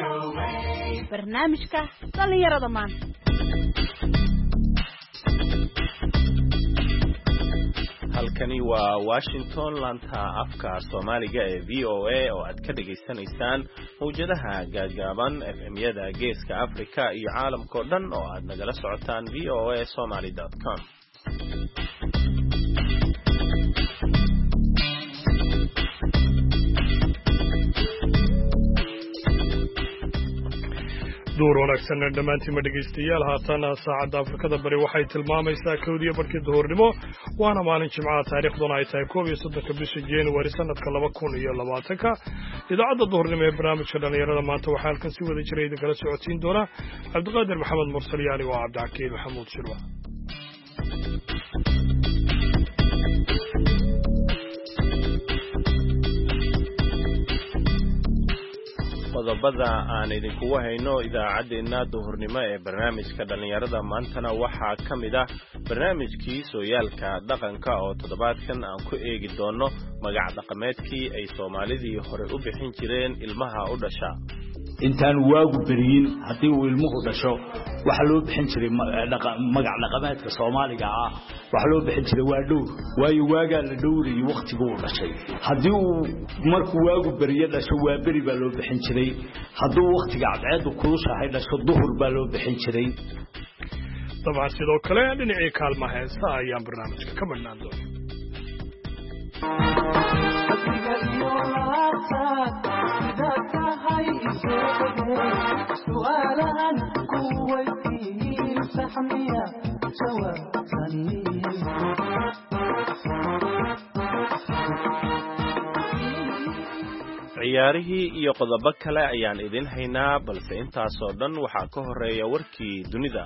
barnaamijka dhalinyarada maanta. halkani waa Washington laanta afka Soomaaliga ee VOA oo aad ka dhageysanaysaan hawjadaha gaagaaban FM-yada Geeska Afrika iyo caalamka oo dhan oo aad nagala socotaan voasomali.com. door wanaagsan dhammaantiin dhegeystayaal haatan saacadda Afrikada bari waxay tilmaamaysaa 1:00 duhurnimo waana maalin Jimcaha taariikhduna ay tahay 13 bisha January sanadka 2020 idaacadda duhurnimo ee barnaamijka dhalinyarada maanta waxaa halkan si wada jiray idin kala socodsiin doona Cabdiqaadir Maxamed Mursal yaani waa Cabdixakiin Maxamuud Shirwa. qodobada aan idinkugu hayno idaacadeena duhurnimo ee barnaamijka dhalinyarada maantana waxaa ka mid ah barnaamijkii sooyaalka dhaqanka oo toddobaadkan aan ku eegi doono magac dhaqameedkii ay Soomaalidii hore u bixin jireen ilmaha u dhasha. intaan waagu bariin hadii uu ilmuhu dhasho waxa loo bixin jiray magac dhaqameedka Soomaaliga ah waxa loo bixin jiray waa dhow waayo waaga la dhowray waqtiga uu dhashay hadii uu markuu waagu bariyo dhasho waa bari baa loo bixin jiray haduu waqtiga cadceedu kulushahay dhasho duhur baa loo bixin jiray. dabcan sidoo kale dhinacii kaalmaha heesta ayaan barnaamijka ka marnaan doonaa. ciyaarihii iyo qodobo kale ayaan idin haynaa balse intaas oo dhan waxaa ka horeeya warkii dunida.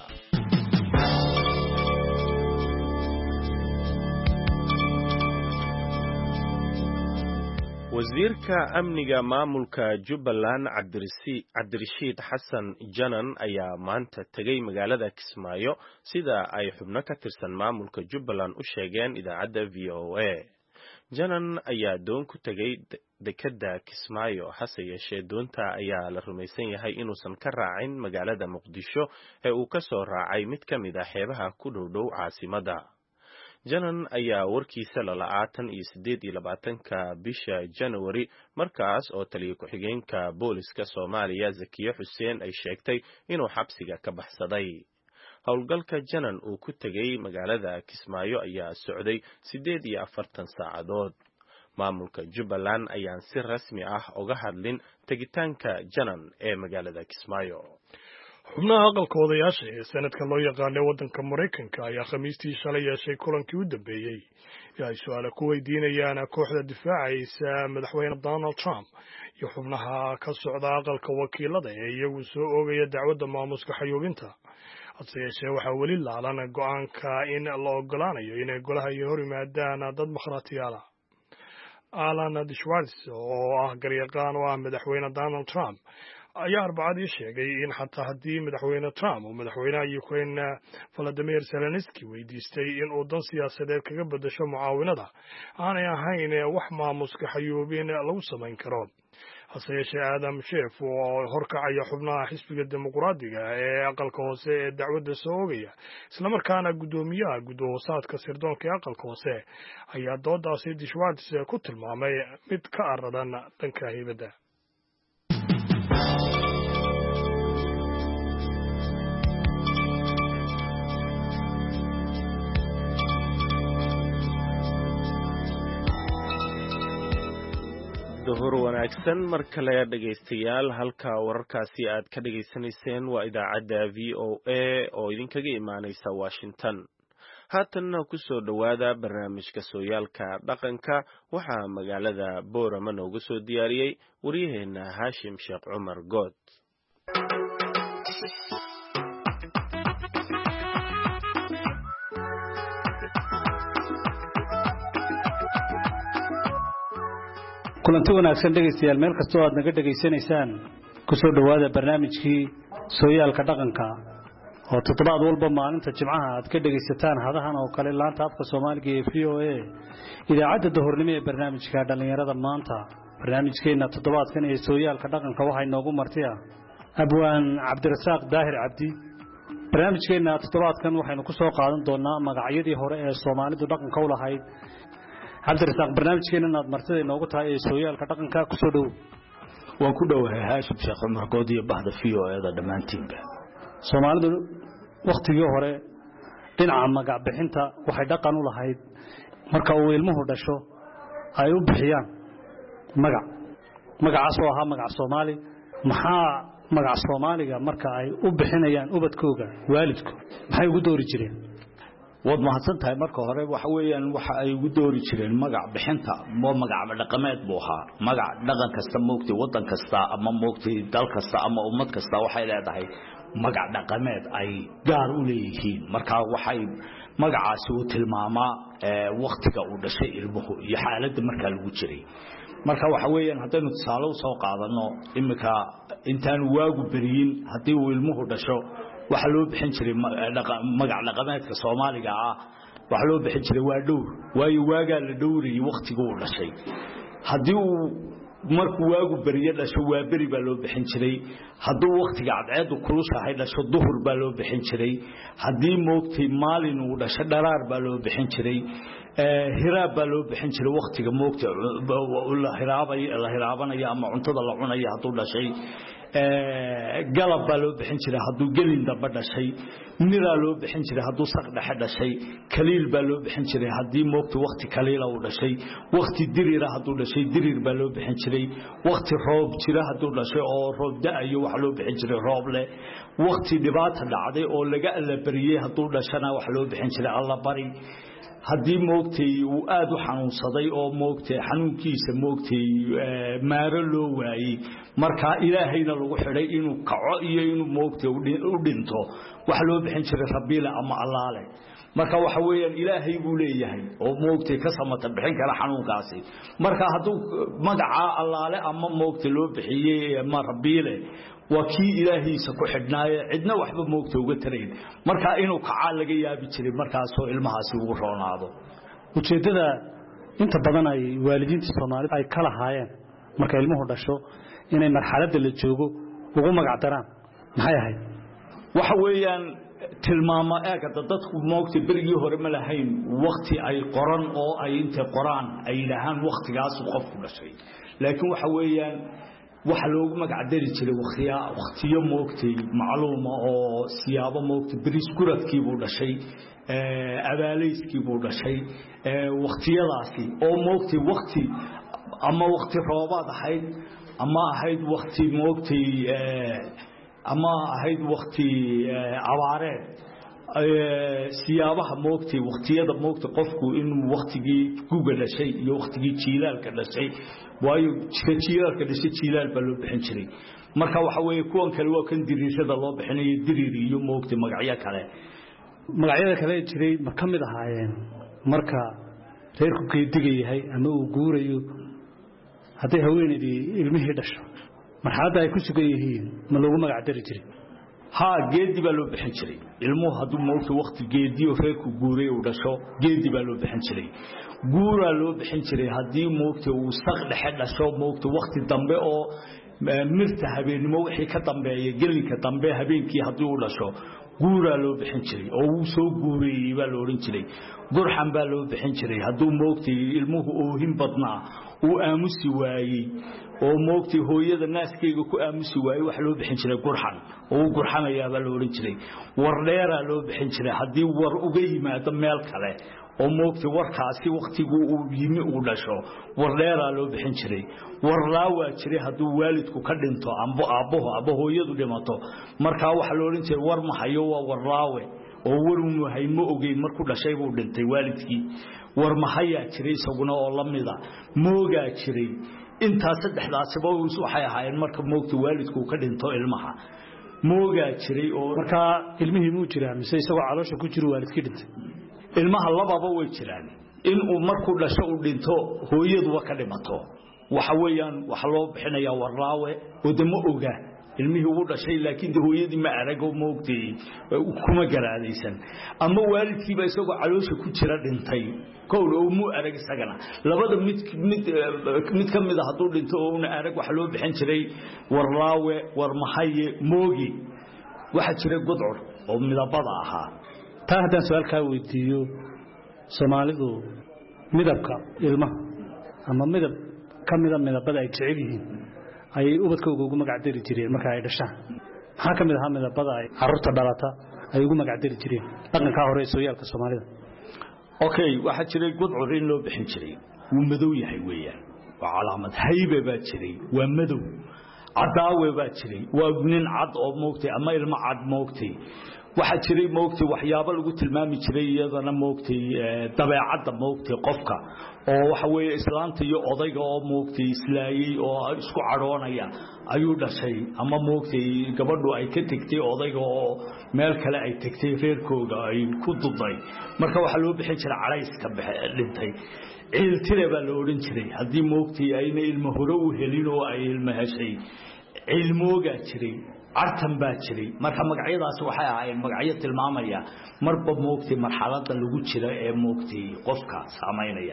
wasiirka amniga maamulka Jubbaland Cabdirashiid Xasan Janan ayaa maanta tagay magaalada Kismaayo sida ay xubno ka tirsan maamulka Jubbaland u sheegeen idaacadda VOA. Janan ayaa doon ku tagay dekedda Kismaayo hase yeeshee doonta ayaa la rumaysan yahay inuusan ka raacin magaalada Muqdisho ee uu ka soo raacay mid ka mid ah xeebaha ku dhow caasimadda. Janan ayaa warkiisa la la'aatan iyo 28 bisha January markaas oo taliye ku-xigeenka booliska Soomaaliya Zakiya Xuseen ay sheegtay inuu xabsiga ka baxsaday. howlgalka Janan uu ku tagay magaalada Kismaayo ayaa socday 48 saacadood. maamulka Jubbaland ayaan si rasmi ah uga hadlin tagitaanka Janan ee magaalada Kismaayo. xubnaha aqalka odayaasha ee sanadka loo yaqaanay waddanka Mareykanka ayaa khamiistii shalay yeeshay kulankii u dambeeyay ee ay su'aalo ku weydiinayaan kooxda difaacaysa madaxweyne Donald Trump iyo xubnaha ka socda aqalka wakiilada ee iyagu soo oogaya dacwadda maamuska xayuubinta. hase yeeshee waxaa weli laalan go'aanka in la ogolaanayo inay golaha iyo hor yimaadaan dad makhraatiyaal ah. Alan Schwartz oo ah garyaqaan oo ah madaxweyne Donald Trump ayaa Arbacadii sheegay in xataa haddii madaxweyne Trump uu madaxweynaha Ukraine Volodymyr Zelensky weydiistay in uu dan siyaasadeed kaga bedesho mucaawinada aanay ahayn wax maamuska xayuubin lagu samayn karo. hase yeeshee Adam Schiff oo horkacaya xubnaha xisbiga dimuqraadiga ee aqalka hoose ee dacwadda soo oogaya islamarkaana guddoomiyaha gudoosaadka sirdoonka ee aqalka hoose ayaa doodaasi Schwartz ku tilmaamay mid ka aradan dhanka haybadda. duhur wanaagsan mar kale dhageystayaal halka wararkaasi aad ka dhageysanayseen waa idaacadda VOA oo idinkaga imaanaysa Washington. haatanna ku soo dhawaada barnaamijka sooyaalka dhaqanka waxaa magaalada Boorama nooga soo diyaariyay wariyaheena Haashim Sheekh Cumar Good. kulanti wanaagsan dhageystayaal meel kastoo aad naga dhageysanaysaan ku soo dhawaada barnaamijkii sooyaalka dhaqanka oo toddobaad walba maalinta Jimcaha aad ka dhageysataan hadahan oo kale laanta afka Soomaaliga ee VOA idaacadda duhurnimo ee barnaamijka dhalinyarada maanta barnaamijkeena toddobaadkan ee sooyaalka dhaqanka waxay noogu martiya abwaan cabdirasaaq daahir cabdi barnaamijkeena toddobaadkan waxaynu ku soo qaadan doonaa magacyadii hore ee Soomaalidu dhaqanka u lahayd cabdirasaaq barnaamijkeena aad martida inoogu tahay ee sooyaalka dhaqanka ku soo dhow waan ku dhowahay Haashim Sheekh Umar Goodiyo bahda VOA dhamaantiinba Soomaalidu waqtigii hore dhinaca magac bixinta waxay dhaqan u lahayd marka uu ilmuhu dhasho ay u bixiyaan magacaas oo ahaa magac Soomaali maxaa magac Soomaaliga marka ay u bixinayaan ubadkooga waalidku maxay ugu doori jireen wad mahadsantahay marka hore waxa weeyaan waxa ay ugu doori jireen magac bixinta magac dhaqameed buu ahaa magac dhaqan kasta moogtay wadan kasta ama moogtay dal kasta ama ummad kasta waxay leedahay magac dhaqameed ay gaar u leeyihiin marka waxay magacaasi uu tilmaamaa waqtiga uu dhashay ilmuhu iyo xaaladda marka lagu jiray marka waxa weeyaan hadaynu tusaale u soo qaadano imika intaan waagu bariyin hadii uu ilmuhu dhasho waxa loo bixin jiray magac dhaqameedka Soomaaliga ah waxa loo bixin jiray waa dhowr waayo waaga la dhowriyay waqtiga uu dhashay hadii uu markuu waagu bariyo dhasho waa bari baa loo bixin jiray haduu waqtiga cadceedu kulushahay dhasho duhur baa loo bixin jiray hadii moogtay maalin uu dhasho dharaar baa loo bixin jiray hiraab baa loo bixin jiray waqtiga moogtay la hiraabanayo ama cuntada la cunayo haduu dhashay galab baa loo bixin jiray haduu gelin daba dhashay mira loo bixin jiray haduu saq dhexe dhashay kaliil baa loo bixin jiray hadii moogtay waqti kaliil uu dhashay waqti diriir haduu dhashay diriir baa loo bixin jiray waqti roob jira haduu dhashay oo roob da'ayo waxa loo bixin jiray roob leh waqti dhibaato dhacday oo laga alla bariyay haduu dhashana waxa loo bixin jiray alla bari hadii moogtay uu aad u xanuunsaday oo moogtay xanuunkiisa moogtay maaro loo waayay marka ilaahayna lagu xidhay inuu kaco iyo inuu moogtay u dhinto waxa loo bixin jiray rabiila ama allaale marka waxa weeyaan ilaahay buu leeyahay oo moogtay ka samata bixin kara xanuunkaasi marka haduu magaca allaale ama moogtay loo bixiyay ama rabiile وكي إلهي سكحدنايا عدنا وحبة موقته وقترين مركا إنه كعال لقى يابي تري مركا سوء المهاسي وغرون هذا وشيدة أنت بدنا والدين الصومالي أي كلا هايين مركا علمه دشوا إن المرحلة اللي تجوجو وقوم قعدران هاي وحويا tilmaama eega dadku moogtay berigi hore ma lahayn waqti ay qoran oo ay inta qoraan ay lahaan waqtigaas qofku dhashay laakiin waxa weeyaan waxa loogu magac dari jiray waqtiyo moogtay macluuma oo siyaabo moogtay bariis kuradkii buu dhashay abaaleyskii buu dhashay waqtiyadaasi oo moogtay waqti ama waqti roobaad ahayd ama ahayd waqti moogtay ama ahayd waqti abaareed siyaabaha moogtay waqtiyada moogtay qofku inuu waqtigii guga dhashay iyo waqtigii jiilaalka dhashay waayo jiilaalka dhashay jiilaal baa loo bixin jiray marka waxa weeye kuwan kale waa kan diriishada loo bixinayo diriir iyo moogtay magacyada kale jiray ma kamid ahaayeen marka reerku geediga yahay ama uu guurayo haday haweeneydii ilmihii dhasho marxaladda ay ku sugan yihiin ma loogu magac dari jiray ها جدي بالو بحنشري المو هادو موت وقت جدي وفيك وجوري ودشوا جدي بالو بحنشري جورا لو بحنشري هادي موت وستغل حد شو موت وقت الدنبه أو مرتهبين موحي كتنبه يجلي كتنبه هبين كي هادو ودشوا جورا لو بحنشري أو سو جوري بالو رنشري جرحن بالو بحنشري هادو موت المو أوهم بطنا وأمسي واي oo moogtay hooyada naaskeyga ku aamusi waayay wax loo bixin jiray qurxan oo qurxanaya baa loo oran jiray war dheera loo bixin jiray hadii war uga yimaado meel kale oo moogtay warkaasi waqtigu uu yimi uu dhasho war dheera loo bixin jiray war laawa jiray haduu waalidku ka dhinto amba hooyadu dhimato marka wax loo oran jiray war ma hayo waa war laawe oo warunu haymo ogeyn markuu dhashay buu dhintay waalidkii war ma haya jiray isaguna oo lamida mooga jiray inta saddexdaasba waxay ahaayeen marka moogta waalidku ka dhinto ilmaha mooga jiray oo marka ilmihii muu jiraa mise isagoo caloosha ku jiro waalidkii dhintay ilmaha lababa way jiraan in uu markuu dhasho u dhinto hooyadu ka dhimato waxa weeyaan waxa loo bixinayaa waraawe oo damo oga ilmihii uu dhashay laakiin hooyadii ma arago moogtay kuma garaadaysan ama waalidkiiba isagoo caloosha ku jira dhintay kool oo mu arag isagana labada mid kamid ah haduu dhinto oo una arag wax loo bixin jiray warlaawe war mahaye moogi waxa jira gudcur oo midabada ahaa taa haddaan su'aalka weydiiyo Soomaalidu midabka ilmaha ama midab kamida midabada ay jecel yihiin ay ubadkooda ugu magac dari jireen marka ay dhashaan waxa kamid ah midabada ay carruurta dhalata ay ugu magac dari jireen dhaqanka hore ee sooyaalka Soomaalida okay waxa jiray gudcur in loo bixin jiray uu madow yahay weeyaan waa calaamad haybe baa jiray waa madow cadaawe baa jiray waa nin cad oo moogtay ama ilmo cad moogtay waxa jiray moogtay waxyaabo lagu tilmaami jiray iyadana moogtay dabeecadda moogtay qofka oo waxa weeye islaanta iyo odayga oo moogtay islaayay oo isku caroonaya ayuu dhashay ama moogtay gabadhu ay ka tagtay odayga oo meel kale ay tagtay reerkooda ay ku duday marka waxa loo bixin jiray calayska dhintay ciiltire baa loo oran jiray hadii moogtay ayna ilmo hore u helin oo ay ilmo heshay ilmooga jiray artan baa jiray marka magacyadaas waxay ahaayeen magacyo tilmaamaya marba moogtay marxaladda lagu jiro ee moogtay qofka saameynaya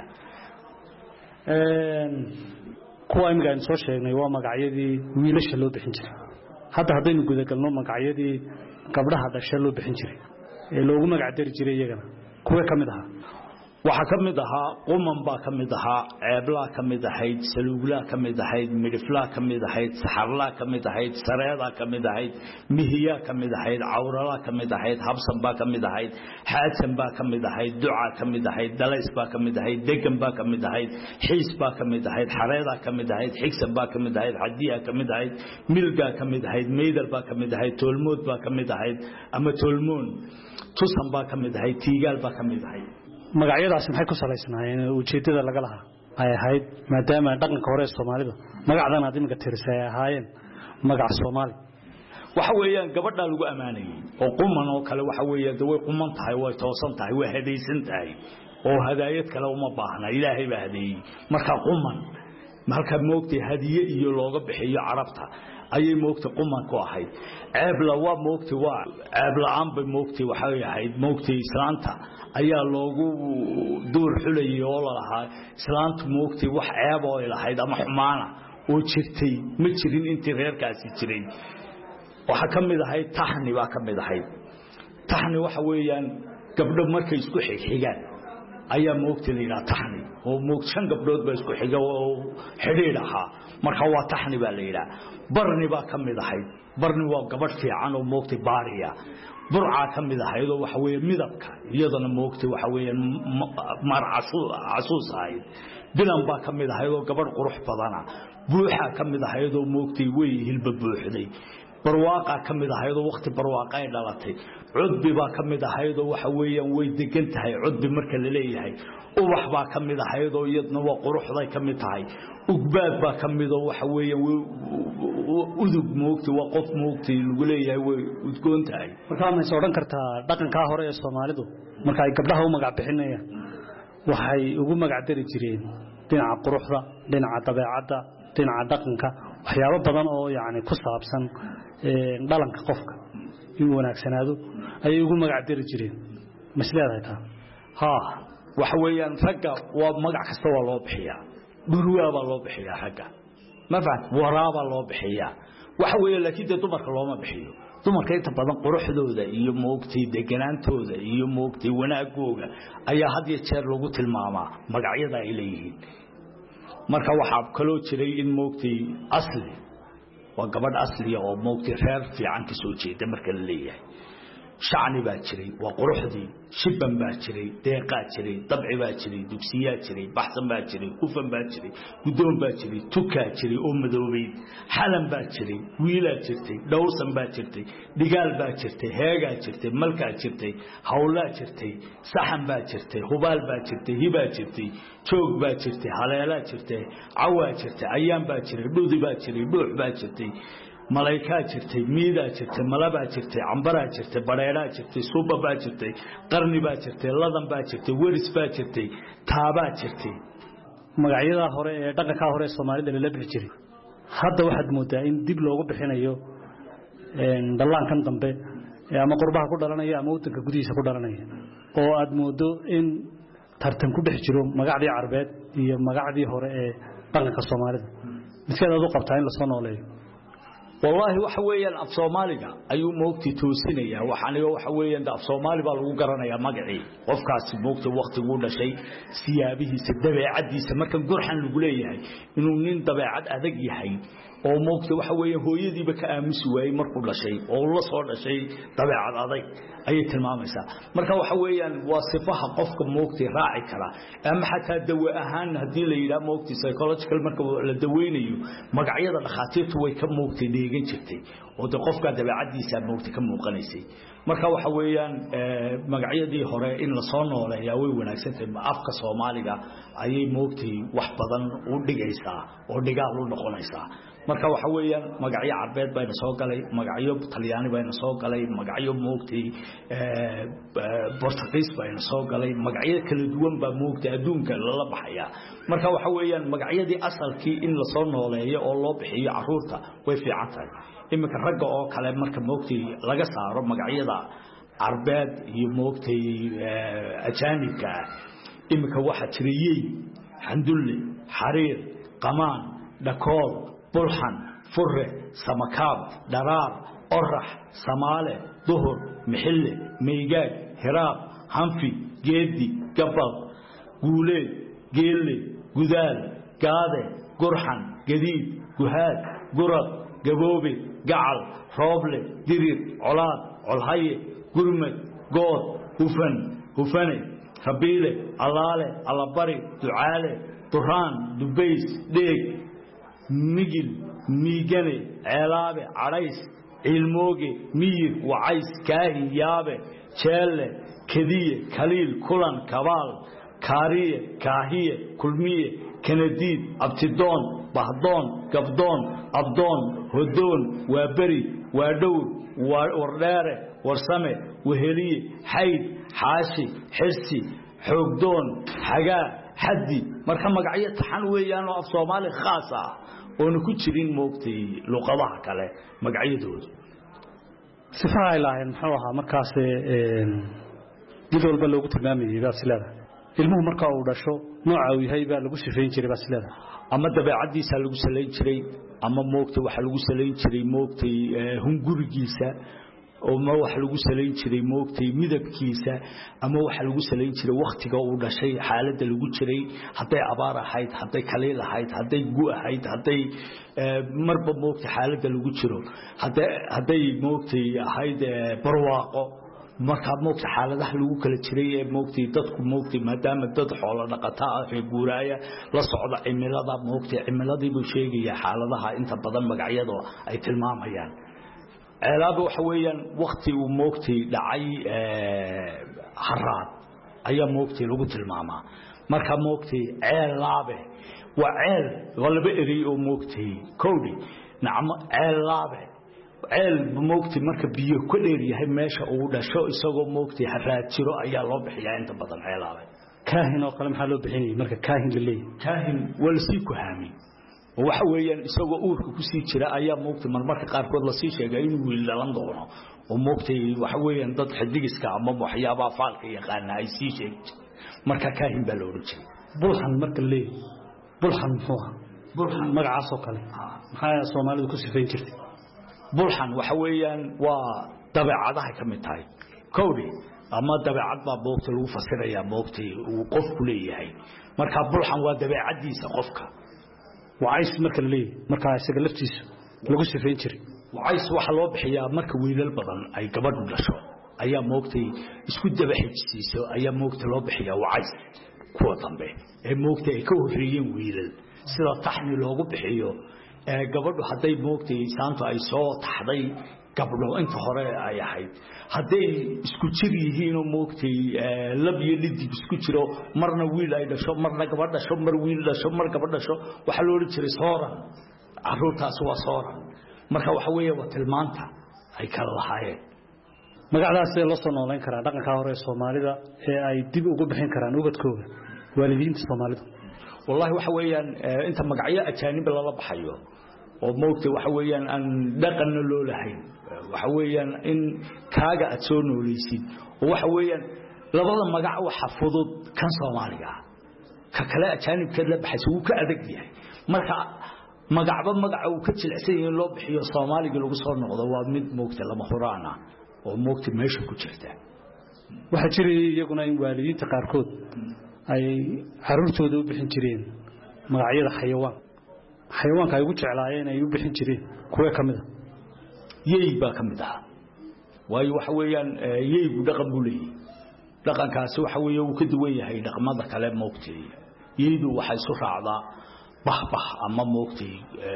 kuwa imika aan soo sheegnay waa magacyadii wiilasha loo bixin jiray hadda haddaynu guda galno magacyadii gabdhaha dhashay loo bixin jiray ee loogu magac dari jiray iyagana kuwa kamid aha waxa kamid ahaa quman baa kamid ahaa ceebla kamid ahayd saluugla kamid ahayd midifla kamid ahayd saxarla kamid ahayd sareeda kamid ahayd mihiya kamid ahayd awrala kamid ahayd habsan baa kamid ahayd xaasan baa kamid ahayd duca kamid ahayd dalays baa kamid ahayd degan baa kamid ahayd xiis baa kamid ahayd xareeda kamid ahayd xigsan baa kamid ahayd hadiya kamid ahayd milga kamid ahayd meydar baa kamid ahayd toolmood baa kamid ahayd ama toolmoon tusan baa kamid ahayd tiigaal baa kamid ahayd magacyadaas maxay ku salaysnaayeen ujeedada laga lahaa ay ahayd maadaama dhaqanka hore Soomaalida magacdan aad imika tirsay ahaayeen magac Soomaali waxa weeyaan gabadha lagu amaanayay oo quman oo kale waxa weeyaan way quman tahay way toosan tahay way hadaysan tahay oo hadaayad kale uma baahna Ilaahay baa hadeeyay marka quman marka moogtay hadiye iyo looga bixiyo carabta ayay moogtay quman ku ahayd ceebla waa moogtay waa ceebla aan bay moogtay waxa ahayd moogtay islaanta ayaa loogu door xulayay oo la lahaa islaantu moogtay wax ceeb oo ilahayd ama xumaana oo jirtay ma jirin intii reerkaasi jiray waxa kamid ahayd tahni baa kamid ahayd tahni waxa weeyaan gabdho markay isku xigaan ayaa moogtay leeyahay tahni oo moogtay shan gabdhood ba isku xiga oo xiriir aha marka waa tahni baa leeyahay barni baa kamid ahayd barni waa gabadh fiican oo moogtay baariya burca kamid ahayd oo waxa weeye midabka iyadana moogtay waxa weeye marcasuus ahayd bilan baa kamid ahayd oo gabadh qurux badana buuxa kamid ahayd oo moogtay way hilba buuxday barwaaqa kamid ahayd oo waqti barwaaqa ay dhalatay cudbi baa kamid ahayd oo waxa weeyaan way degan tahay cudbi marka la leeyahay ubax baa kamid ahayd oo iyadna waa quruxday kamid tahay ugbaad baa kamid oo waxa weeyaan udug moogtay waa qof moogtay lagu leeyahay way udgoon tahay marka ma soo dhan kartaa dhaqanka hore ee Soomaalidu marka ay gabdhaha u magac bixinayaan waxay ugu magac dari jireen dhinaca quruxda dhinaca dabeecadda dhinaca dhaqanka waxyaabo badan oo yaani ku saabsan dhalanka qofka inuu wanaagsanaado ay ugu magac dari jireen masleedahay taa ha waxa weeyaan ragga waa magac kasta waa loo bixiyaa dhurwaaba loo bixiyaa ragga ma fahad waraaba loo bixiyaa waxa weeye laakiin dumarka looma bixiyo dumarka inta badan quruxdooda iyo moogtay deganaantooda iyo moogtay wanaagooga ayaa had iyo jeer lagu tilmaamaa magacyada ay leeyihiin marka waxa kaloo jiray in moogtay asli waa gabadh asli oo moogtay reer fiican ka soo jeeda marka la leeyahay shacni baa jiray waa quruxdii shibban baa jiray deeqa jiray dabci baa jiray dugsiya jiray baxsan baa jiray kufan baa jiray gudoon baa jiray tuka jiray oo madoobeed xalan baa jiray wiila jirtay dhowsan baa jirtay digaal baa jirtay heega jirtay malka jirtay hawla jirtay saxan baa jirtay hubaal baa jirtay hiba jirtay joog baa jirtay haleela jirtay cawa jirtay ayaan baa jiray dhudi baa jiray dhuux baa jirtay malaa'ika jirtay miida jirtay malaba jirtay cambara jirtay bareera jirtay suuba baa jirtay qarni baa jirtay ladan baa jirtay waris baa jirtay taaba jirtay magacyada hore ee dhaqanka hore Soomaalida la bixi jiray hadda waxaad moodaa in dib loogu bixinayo dhallaankan dambe ama qurbaha ku dhalanaya ama wadanka gudihiisa ku dhalanaya oo aad moodo in tartan ku dhex jiro magacdii Carbeed iyo magacdii hore ee dhaqanka Soomaalida midkeed aad u qabtaa in la soo nooleeyo wallahi waxa weeyaan af Soomaaliga ayuu moogti toosinaya waxaaniga waxa weeyaan af Soomaali baa lagu garanayaa magacii qofkaas moogti waqtigu u dhashay siyaabihiisa dabeecadiisa marka gurxan lagu leeyahay inuu nin dabeecad adag yahay oo moogti waxa weeyaan hooyadiiba ka aamusi waayay markuu dhashay oo la soo dhashay dabeecad adag ayay tilmaamaysaa marka waxa weeyaan waa sifaha qofka moogti raaci kara ama xataa dawa ahaan hadii la yiraahdo moogti psychological marka la daweynayo magacyada dhakhaatiirtu way ka moogti deegan jirtay oo qofka dabeecadiisa moogti ka muuqanaysay marka waxa weeyaan magacyadii hore in la soo nooleeyaa way wanaagsan tahay afka Soomaaliga ayay moogti wax badan u dhigaysaa oo dhigaal u noqonaysaa marka waxa weeyaan magacyo Carbeed bayna soo galay magacyo Talyaani bayna soo galay magacyo moogti Portuguese bayna soo galay magacyo kala duwan baa moogti adduunka la baxaya marka waxa weeyaan magacyadii asalkii in la soo nooleeyo oo loo bixiyo caruurta way fiican tahay imika ragga oo kale marka moogti laga saaro magacyada Carbeed iyo moogti ajaanibka imika waxa jiriyay Xandulle Xariir Qamaan Dhakool Bulxan Furre Samakaab Daraar Orax Samaale Duhur Mixille Meegaag Hiraab Hanfi Geedi Gabal Guule Geelle Gudaal Gaade Gurxan Gadiid Guhaad Gurad Gaboobe Gacal Rooble Dirir Colaad Colhaye Gurmad Good Hufan Hufane Rabiile Allaale Allabari Ducaale Duraan Dubays Dheeg Migil Miigane Ceelaabe Carays Cilmooge Miir Wacays Kaahi Yaabe Jeelle Kadiye Kaliil Kulan Kabaal Kaariye Kaahiye Kulmiye Kanadiid Abtidoon Bahdoon Gabdoon Abdoon Hodoon Waaberi Waadhowr Wardheere Warsame Weheliye Xayd Xaashi Xirsi Xoogdoon Xagaa Xaddi marka magacyo taxan weeyaan oo af Soomaali khaas ah oo ku jirin moogti luqadaha kale magacyadooda sifaha ilaahay muxuu ahaa markaas did walba loogu tilmaamayay baasilada ilmuhu marka uu dhasho nooca uu yahay baa lagu sifeyn jiray baasilada ama dabeecadiisa lagu saleyn jiray ama moogti waxa lagu saleyn jiray moogti hungurigiisa oo ma wax lagu saleyn jiray moogti midabkiisa ama wax lagu saleyn jiray waqtiga uu dhashay xaaladda lagu jiray haday abaar ahayd haday kaliil ahayd haday gu ahayd haday marba moogti xaaladda lagu jiro haday moogti ahayd barwaaqo marka moogti xaaladaha lagu kala jiray ee moogti dadku moogti maadaama dad xoolo dhaqata ah ee guuraaya la socda cimilada moogti cimiladii buu sheegaya xaaladaha inta badan magacyada ay tilmaamayaan ceelaabe waxa weeyaan waqti uu moogti dhacay haraad ayaa moogti lagu tilmaamaa marka moogti ceelaabe waa ceel walba eray oo moogti koodi nacmo ceelaabe ceel moogti marka biyo ku dheer yahay meesha uu dhasho isagoo moogti haraad jiro ayaa loo bixiyaa inta badan ceelaabe kaahin oo kale maxaa loo bixinayay marka kaahin la leeyahay kaahin wala sii ku haami waxa weeyaan isagoo uurka ku sii jira ayaa moogti marmarka qaar kood la sii sheegay inuu wiil dhalan doono oo moogti waxa weeyaan dad xidigiska ama waxyaabaha faalka yaqaan ay sii sheegay marka kaahin baa loo rujay bulxan marka leeyahay bulxan muxuu bulxan magacaas oo kale maxaa Soomaalidu ku sifeyn jirtay bulxan waxa weeyaan waa dabeecadaha ka mid tahay koodi ama dabeecad baa moogti lagu fasirayaa moogti uu qofku leeyahay marka bulxan waa dabeecadiisa qofka wacays marka leeyahay marka isaga laftiisa lagu sifeyn jiray wacays waxa loo bixiyaa marka wiilal badan ay gabadhu dhasho ayaa moogtay isku daba xijisiiso ayaa moogtay loo bixiyaa wacays kuwa dambe ee moogtay ay ka horeeyeen wiilal sida taxni loogu bixiyo gabadhu haday moogtay saanto ay soo taxday gabdho inta hore ay ahayd haday isku jir yihiin oo moogtay lab iyo lidig isku jiro marna wiil ay dhasho marna gabadh dhasho mar wiil dhasho mar gabadh dhasho waxa loo jiray sooran caruurtaas waa sooran marka waxa weeye waa tilmaanta ay kala lahaayeen magacdaas ee loo soo nooleyn karaa dhaqanka hore ee Soomaalida ee ay dib ugu bixin karaan ubadkooda waalidiinta Soomaalida wallahi waxa weeyaan inta magacyo ajaanib la baxayo oo moogtay waxa weeyaan aan dhaqanna loo lahayn waxa weeyaan in kaaga aad soo nooleysid oo waxa weeyaan labada magac waxa fudud kan Soomaaliga ka kala ajaanibka la baxay uu ka adag yahay marka magacba magaca uu ka jilicsan yahay loo bixiyo Soomaaliga lagu soo noqdo waa mid moogtay lama huraana oo moogtay meesha ku jirta waxa jiray iyaguna in waalidiinta qaarkood ay caruurtooda u bixin jireen magacyada xayawaanka ay ugu jeclaayeen ay u bixin jireen kuwa kamid yeeyba kamid ah waayo waxa weeyaan yeeygu dhaqan buu leeyahay dhaqankaasi waxa weeye uu ka duwan yahay dhaqamada kale moogtay yeeydu waxa isu raacdaa bahbah ama moogtay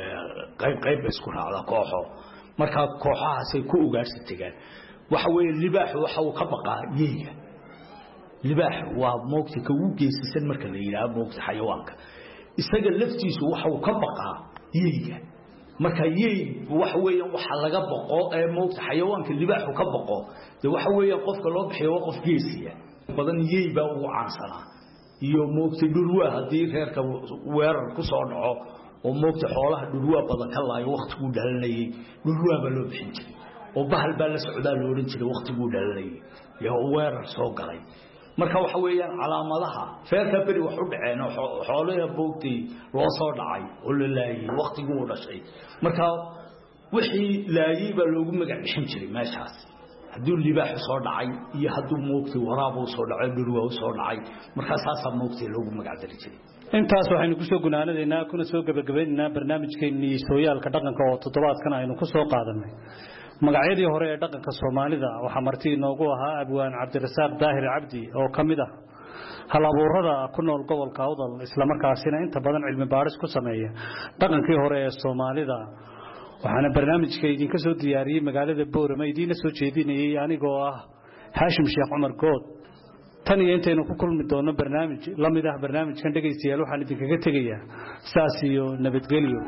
qayb isku raacda kooxo marka kooxahaas ay ku ugaarsitaan waxa weeye libaax waxa uu ka baqaa yeeyga libaax waa moogtay ka uu geesisan marka la yiraahdo moogtay xayawaanka isaga laftiisu waxa uu ka baqaa yeeyga marka yeey waxa weeye waxa laga baqo ee moogtay xayawaanka libaaxu ka baqo waxa weeye qofka loo bixiyo qof geesiya badan yeey baa ugu caansanaa iyo moogtay dhurwaa hadii reerka weerar ku soo dhaco oo moogtay xoolaha dhurwaa badan ka laayo waqtigu dhalanayay dhurwaa baa loo bixin jiray oo bahal baa la socdaa loo oran jiray waqtigu dhalanayay iyo weerar soo galay marka waxa weeyaan calaamadaha feerka bari wax u dhaceen xoolaha boogtay loo soo dhacay oo la laayay waqtigu u dhashay marka wixii laayay baa loogu magac bixin jiray meeshaas haduu libaax soo dhacay iyo haduu moogtay waraabo soo dhacay dhurwaa soo dhacay marka saasa moogtay loogu magac dari jiray intaas waxaynu ku soo gunaanadeynaa kuna soo gabagabeynaa barnaamijkeennii sooyaalka dhaqanka oo toddobaadkan aynu ku soo qaadanay magacyadii hore ee dhaqanka Soomaalida waxa marti inoogu ahaa Abwaan Cabdirasaaq Daahir Cabdi oo kamid ah hal-abuurada ku nool gobolka Awdal isla markaasina inta badan cilmi baaris ku sameeya dhaqankii hore ee Soomaalida waxaana barnaamijka idinka soo diyaariyay magaalada Boorama idin soo jeedinayay anigoo ah Haashim Sheekh Umar Good tan iyo intaynu ku kulmi doono barnaamij la mid ah barnaamijkan dhageystayaal waxaan idinkaga tegayaa saas iyo nabadgelyo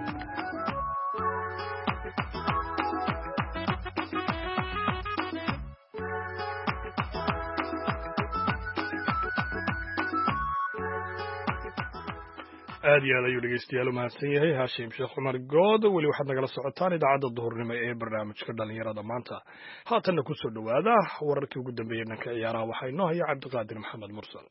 aad iyo aad ayuu dhegeystayaal u mahadsan yahay Haashim Sheekh Umar Good weli waxaad nagala socotaan idaacadda duhurnimo ee barnaamijka dhalinyarada maanta haatanna ku soo dhawaada wararkii ugu dambeeyay dhanka ciyaaraha waxaa inoo haya Cabdiqaadir Maxamed Mursal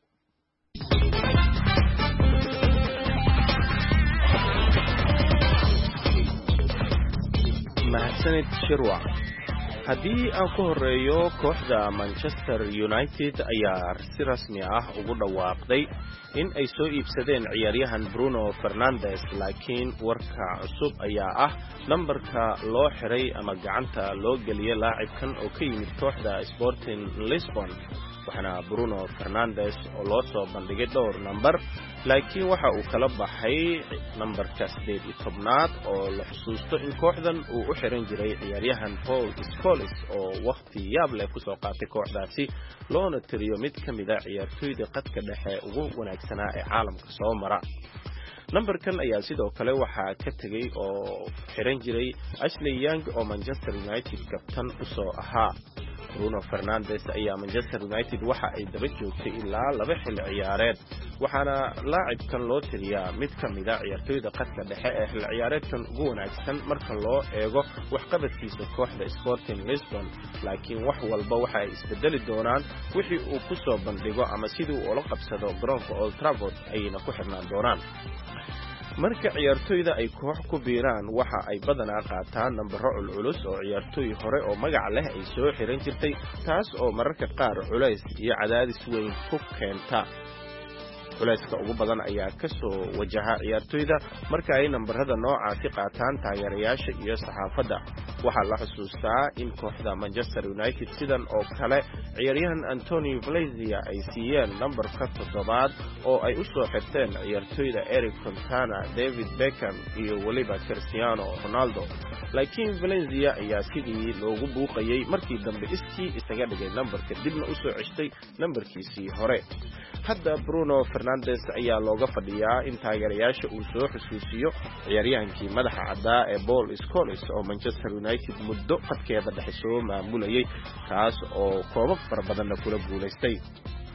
mahadsanid shirwa haddii aan ku horeeyo kooxda Manchester United ayaa si rasmi ah ugu dhawaaqday in ay soo iibsadeen ciyaaryahan Bruno Fernandes laakiin warka cusub ayaa ah nambarka loo xiray ama gacanta loo geliyay laacibkan oo ka yimid kooxda Sporting Lisbon waxaana Bruno Fernandes oo loo soo bandhigay dhowr nambar laakiin waxa uu kala baxay nambarka 18aad oo la xusuusto in kooxdan uu u xiran jiray ciyaaryahan Paul Scholes oo waqti yaab leh ku soo qaatay kooxdaasi loona tiriyo mid kamid ah ciyaartoyda qadka dhexe ugu wanaagsanaa ee caalamka soo mara nambarkan ayaa sidoo kale waxa ka tagay oo xiran jiray Ashley Young oo Manchester United kabtan u soo ahaa Bruno Fernandes ayaa Manchester United waxa ay daba joogtay ilaa 2 xil ciyaareed waxaana laacibkan loo tiriyaa mid kamid ah ciyaartoyda qadka dhexe ee xil ciyaareedkan ugu wanaagsan marka loo eego waxqabadkiisa kooxda Sporting Lisbon laakiin wax walba waxa ay isbedeli doonaan wixii uu ku soo bandhigo ama sidii uu ula qabsado garoonka Old Trafford ayna ku xirnaan doonaan marka ciyaartoyda ay koox ku biiraan waxa ay badanaa qaataan nambaro culculus oo ciyaartoy hore oo magac leh ay soo xiran jirtay taas oo mararka qaar culays iyo cadaadis weyn ku keenta culayska ugu badan ayaa ka soo wajaha ciyaartoyda marka ay nambarada noocaasi qaataan taageerayaasha iyo saxaafadda waxaa la xusuustaa in kooxda Manchester United sidan oo kale ciyaaryahan Antonio Valencia ay siiyeen nambarka 7aad oo ay u soo xirteen ciyaartoyda Eric Cantona, David Beckham iyo waliba Cristiano Ronaldo laakiin Valencia ayaa sidii loogu buuqayay markii dambe iskii isaga dhigay nambarka dibna u soo ceshtay nambarkiisii hore hadda Bruno Fernandes ayaa looga fadhiyaa in taageerayaasha uu soo xusuusiyo ciyaaryahankii madaxa caddaa ee Paul Scholes oo Manchester United muddo qadkeeda dhexe soo maamulayay kaas oo koobab fara badan kula guuleystay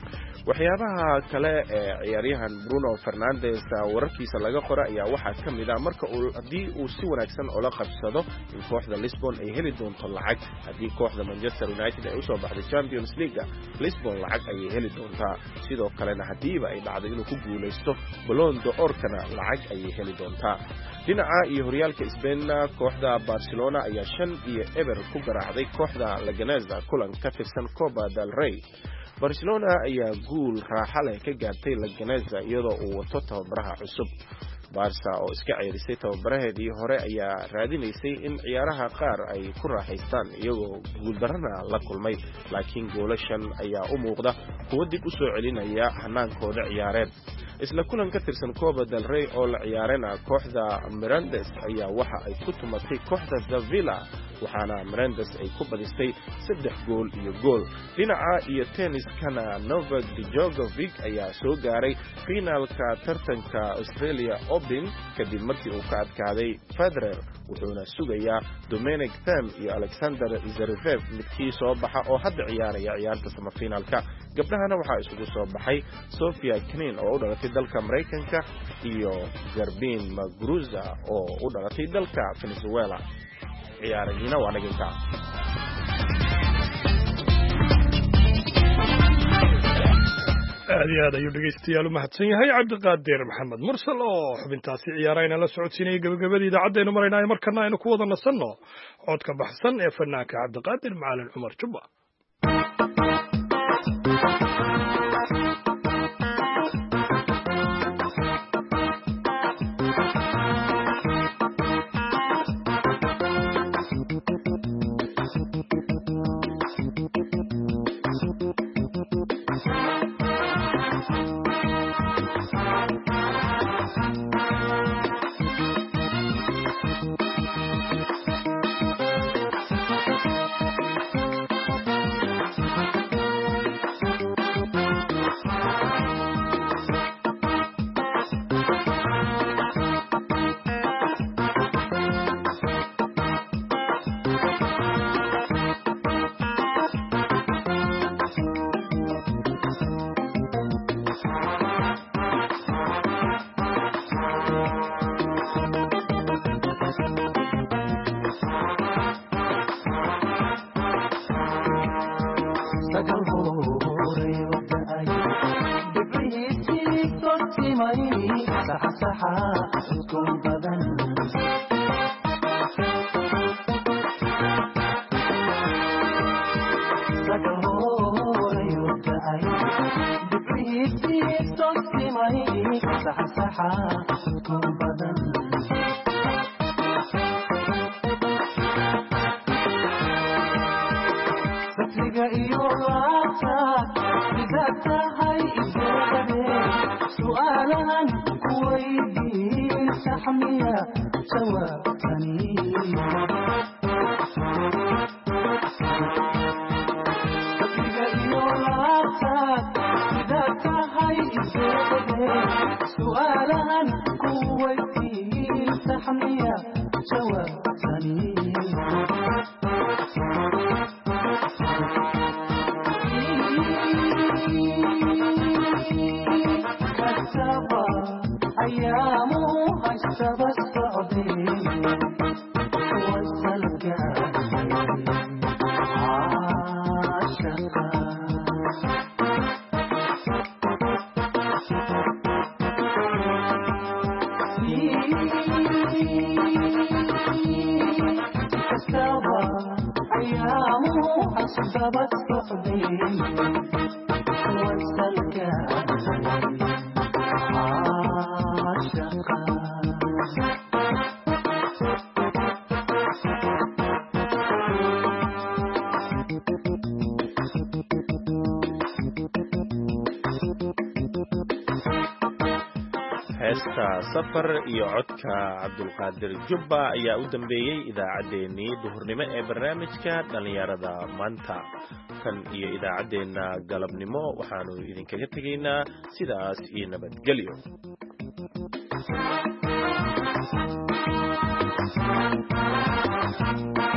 waxyaabaha kale ee ciyaaryahan Bruno Fernandes wararkiisa laga qora ayaa waxaa ka mid ah marka haddii uu si wanaagsan ula qabsado in kooxda Lisbon ay heli doonto lacag haddii kooxda Manchester United ay u soo baxdo Champions League Lisbon lacag ayay heli doontaa sidoo kalena hadiiba ay dhacdo inuu ku guuleysto Ballon d'Or-kana lacag ayay heli doontaa dhinaca iyo horyaalka Spain kooxda Barcelona ayaa 5-0 ku garaacday kooxda Leganés kulan ka tirsan Copa del Rey Barcelona ayaa guul raaxo leh ka gaartay Leganés iyadoo uu wato tababaraha cusub Barca oo iska ceyrisay tababaraheedii hore ayaa raadinaysay in ciyaaraha qaar ay ku raaxaystaan iyagoo guuldarana la kulmay laakiin goolashan ayaa u muuqda kuwa dib u soo celinaya hanaankooda ciyaareed isla kulan ka tirsan Copa del Rey oo la ciyaarana kooxda Mirandes ayaa waxa ay ku tumatay kooxda Sevilla waxaana Mirandes ay ku badisay 3 gool iyo gool dhinaca iyo tenniskana Novak Djokovic ayaa soo gaaray finalka tartanka Australia Open kadib markii uu ka adkaaday Federer wuxuuna sugayaa Dominic Thiem iyo Alexander Zverev midkii soo baxa oo hadda ciyaaraya ciyaarta semifinalka gabdhahana waxaa isugu soo baxay Sofia Kenin oo u dhalatay dalka Mareykanka iyo Garbine Muguruza oo u dhalatay dalka Venezuela ciyaarayina waa dhaginta aad iyo aad ayuu dhegaystayaal u mahadsan yahay cabdiqaadir maxamed mursal oo xubintaasi ciyaarayna la socodsiinayay gabagabadii idaacaddeenu maraynaayo markana aynu ku wada nasanno codka baxsan ee fanaanka cabdiqaadir macalin cumar jubba heesta safar iyo codka cabdulqaadir jubba ayaa u dambeeyey idaacaddeenii duhurnimo ee barnaamijka dhalinyarada maanta kan iyo idaacaddeenna galabnimo waxaanu idinkaga tegaynaa sidaas iyo nabadgelyo